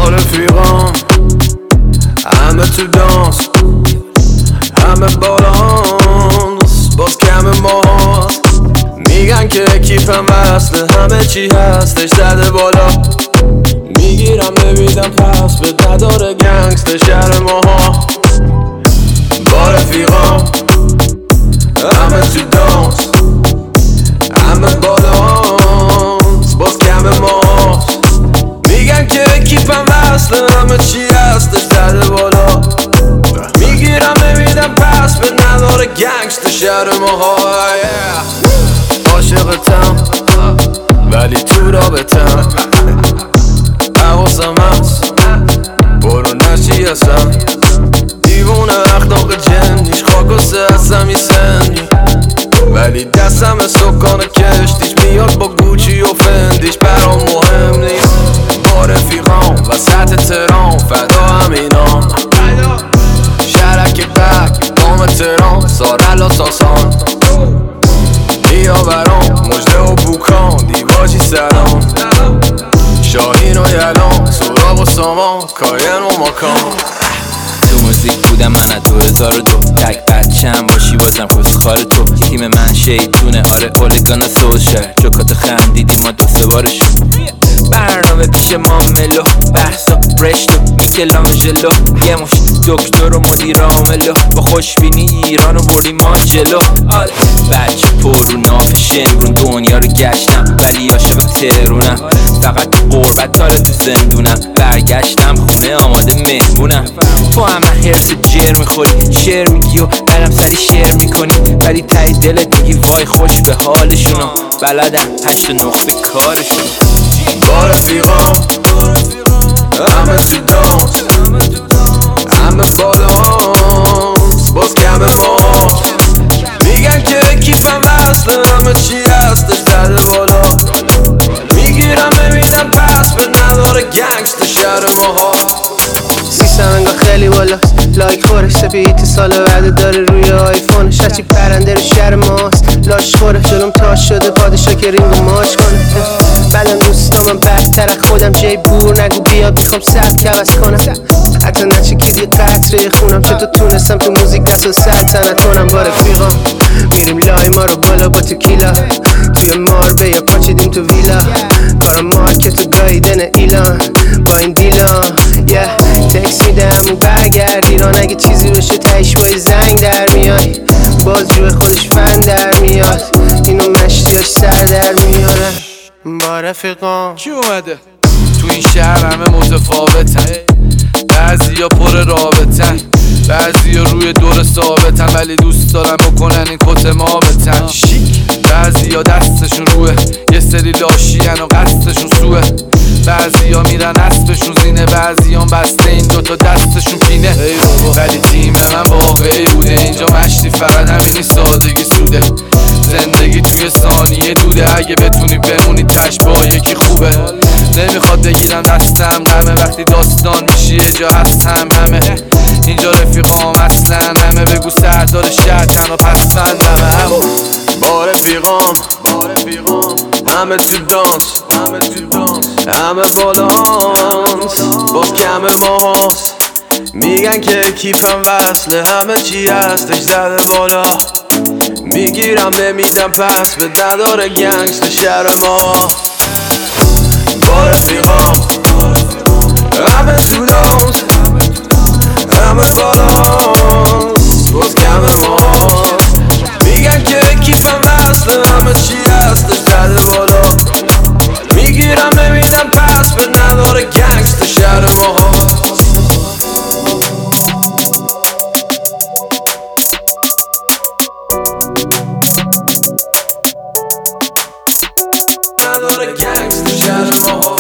با رفیقام همه تو دانس، همه بالانس، باز کم ماست. میگن که کیفم وصله، همه چی هستش زده بالا. میگیرم نمیدم پس به نداره گنگست شهر ماها. با رفیقام همه تو دانس، همه بالانس، باز کم ماست. میگن که کیفم وصله، همه چی هستش زده بالا. میگیرم نمیدم پس به نداره گنگست شهر ماها. عاشقتم ولی تو رابطم، حواسم هست برو نشی اصلا. دیوونه اخلاق جنیش خاکسته هستم یه سنی، ولی دستم سکان کشتیش میاد با گوچی و فندیش. برام مهم نیست با رفیقام وسط ترام، فدا همینام شرک بک دام ترام، سارل و ساسان بیا برام مجده و بوکان، دیواجی سلام شاهین و یلان، سوراب و سامان، کاین و ماکان. تو موزیک بودم من از 2002، تک بچم باشی بازم خوزخار تو. تیم من شیطونه آره اولیگان سوشر، جوکات خندیدی ما دو سه بارشون. برنامه پیش ما ملو، بحثا رشتو میکلانجلو، یه مش دکتر و مدیر عاملو، با خوشبینی ایرانو بردیم ما جلو. آره بچه پرو ناف شمرون دنیا رو گشتم، ولی عاشق تهرونم. فقط تو قربت داره تو زندونم، برگشتم خونه آماده مهمونم. تو همه حرس جر میخوری، شعر میگی و برم سری شعر میکنی، ولی تایی دلت میگی وای خوش به حالشونو. بلدم 8 نخبه کارشون. با رفیقام همه تو دانس، همه بالانس، باز کم ماست. میگن که کیفم وصله، همه چی هستش زده بالا. میگیرم نمیدم پس به نداره گنگست شهر ماها. سیستم انگاه خیلی بالاست، لایک خورش سپید سال بعد داره روی آیفونش. هرچی پرنده رو شهر ماست لاش خوره، جلوم تاش شده پادشا که رینگو ماچ کنه. بلن دوستام من بدتر خودم، جای بور نگو بیاد میخوام سبک عوض کنم. حتی نچکید یه قطره خونم، چطور تونستم تو موزیک دست و سلطنت کنم. با رفیقام میریم لای ما رو بالا با تکیلا، توی ماربه یا پاچیدیم تو ویلا. کارم مارکت گاییدن ایلان با این دیلان. تکس میده همون برگرد ایران، اگه چیزی بشه تایش با زنگ در میای. باز جوه خودش فن در میاد، اینو مشتیاش سر در میارن. با رفیقام کی اومده؟ تو این شهر همه متفاوتن، بعضیا پر رابطن، بعضیا روی دور ثابتن، ولی دوست دارن بکنن این کت ما بتن شیک. بعضیا دستشون روه، یه سری لاشین و قصدشون سوه. بعضیا میرن اسبشون زینه، بعضیان بسته این دوتا دستشون پینه. ولی تیم من واقعی بوده، اینجا مشتی فقط همینی سادگی سوده. زندگی توی ثانیه دوده، اگه بتونی بمونی تش با یکی خوبه. نمیخواد بگیرم دستم غمه، وقتی داستان میشی یه جا هستم همه. اینجا رفیقام اصلا همه، بگو سردار شهر تنها پس من همه. با رفیقام همه تو دانس، همه بالانس، باز کم ماست. میگن که کیفم وصله، همه چی هستش زده بالا. میگیرم نمیدم پس به نداره گنگست شهر ما. با رفیقام همه تو دانس، همه بالانس، باز کم ماست. میگن که کیفم وصله، همه چی هستش زده بالا. میگیرم نمیدم پس به نداره گنگست شهر ماها. نداره گنگست شهر ماها.